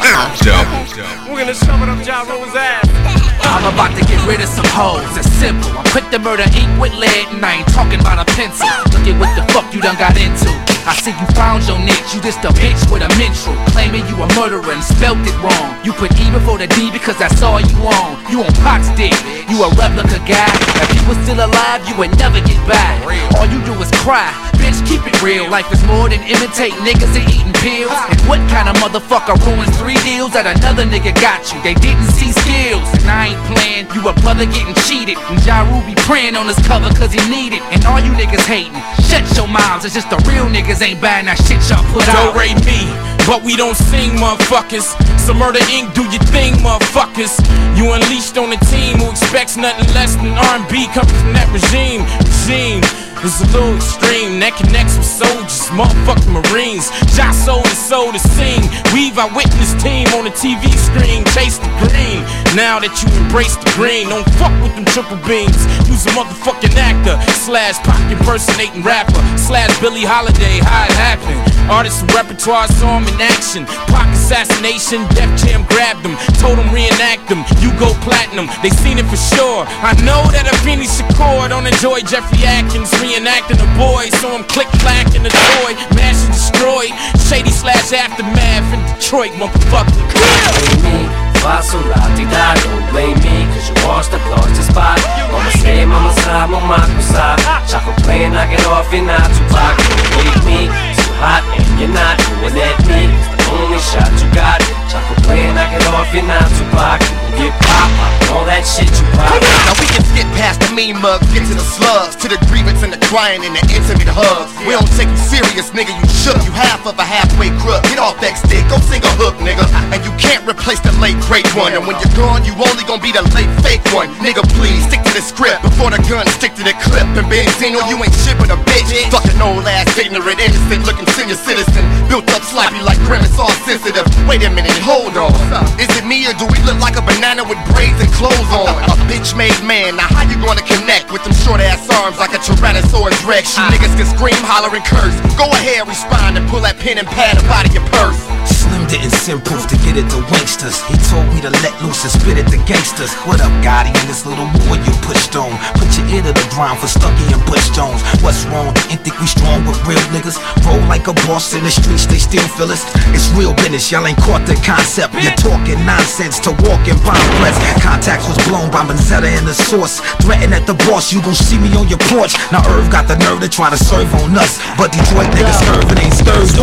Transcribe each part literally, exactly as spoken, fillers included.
We're gonna shove it up Ja Rule's ass. I'm about to get rid of some hoes, it's simple. I'm quick to murder ink with lead, and I ain't talking about a pencil. Look at what the fuck you done got into. I see you found your niche, you just a bitch with a mental, claiming you a murderer and spelt it wrong. You put E before the D because that's all you own. You on Pac's dick, you a replica guy. If you was still alive, you would never get back. All you do is cry, bitch, keep it real. Life is more than imitate niggas and eating pills. And what kind of motherfucker ruins three deals that another nigga got you? They didn't see skills, and I ain't playing. You a brother getting cheated, and Ja Rule be praying on his cover cause he need it. And all you niggas hating, shut your mouths, it's just the real niggas ain't buying that shit y'all put out. Don't rate me, but we don't sing, motherfuckers. So Murder Incorporated, do your thing, motherfuckers. You unleashed on a team who expects nothing less than R and B coming from that regime. Regime is a little extreme, that connects with soldiers, motherfucking Marines. Ja sold his soul to sing. We've our witness team on the T V screen, chase the green. Now that you embrace the green, don't fuck with them triple beams. Use a motherfucking actor, slash Pac impersonating rapper, slash Billie Holiday, how it happened. Artists and repertoire saw him in action. Pac assassination, Def Jam grabbed him, told him reenact them. You go platinum, they seen it for sure. I know that Afeni Shakur don't enjoy Jeffrey Atkins reenacting a boy, so I'm click clack in the toy, mash and destroy. Shady slash aftermath in Detroit, motherfucker. Blame me, faço la-ti-da, don't blame me, cause you washed up, lost your spot. Mama say, mama sa, mama kusa. Chocolate playing, knock it off, you're not too hot. Don't hate me, too hot, and you're not doing at me. It's the only shot you got. Chocolate playing, knock it off, you're not too hot. Get pop, all that shit you pop. Now we can skip past the mean mugs, get to the slugs, to the grievance and the crying and the intimate hugs. We don't take you serious, nigga, you shook. You half of a halfway crook. Get off that stick, go sing a hook, nigga. And you can't replace the late great one. And when you're gone, you only gonna be the late fake one. Nigga, please, stick to the script. Before the gun, stick to the clip. And Benzino, you ain't shit but a bitch. Fucking old ass, ignorant, innocent looking senior citizen. Built up sloppy like grimace, all sensitive. Wait a minute, hold on. Is it me or do we look like a banana with braids and clothes on? A bitch made man, now how you gonna connect with them short ass arms like a Tyrannosaurus Rex? You niggas can scream, holler and curse. Go ahead, respond and pull that pen and pad up out of your purse. Slim didn't send proof to get it to wanksters. He told me to let loose and spit it to gangsters. What up, Gotti, in this little war you pushed on? Put your ear to the ground for Stucky and Butch Jones. What's wrong? Ain't think we strong with real niggas? Roll like a boss in the streets, they still feel us. It's real business, y'all ain't caught the concept. You're talking nonsense to walking bomb threats. Contacts was blown by Manzetta and the source. Threaten at the boss, you gon' see me on your porch. Now Irv got the nerve to try to serve on us, but Detroit niggas Irv ain't stirred to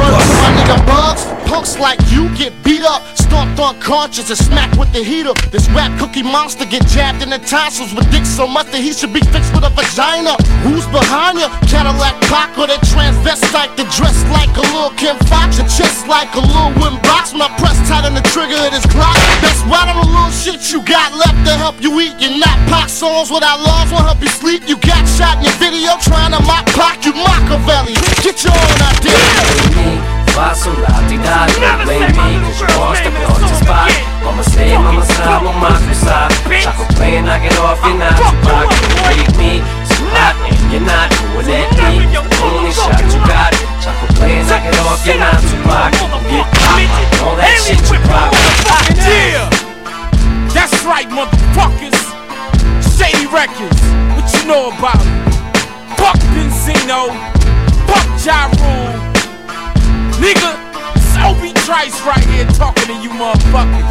us. Punks like you get beat up, stomped unconscious and smacked with the heater. This rap cookie monster get jabbed in the tonsils with dick so much that he should be fixed with a vagina. Who's behind you? Cadillac Pac or that transvestite that dressed like a little Kim Fox, your chest like a little wooden box. When I press tight on the trigger of this Glock, that's right on the little shit you got left to help you eat. You're not Pac songs without laws won't help you sleep. You got shot in your video trying to mock Pac, you Machiavelli. Get your own idea. Faço la-ti-da, don't blame me, cause you washed up, lost your spot. Mama say, mama sa, mama kusa. Chocolate playing, knock it off, you're not too hot. You hate me, too hot, and you're not doing at me. The only shot you got. Chocolate playing, knock it off, you're not too hot. Get pop, all that shit you pop. Yeah, that's right, motherfuckers. Shady Records, what you know about it? Fuck Benzino, fuck Ja Rule. Nigga, it's Obi Trice right here talking to you motherfuckers.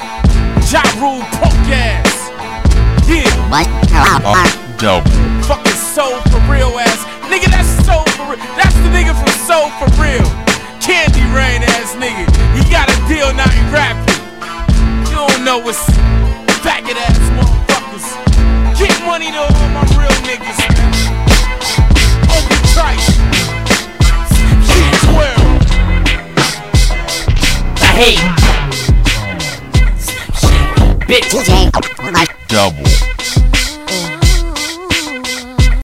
Ja Rule, punk ass. Yeah. Uh, dope. Fucking Soul for Real ass. Nigga, that's Soul for Real. That's the nigga from Soul for Real. Candy Rain ass nigga. He got a deal, now he rapping. You don't know what's faggot ass motherfuckers. Get money to all my real niggas, man. Obi Trice. twelve. Hey, bitch. Double.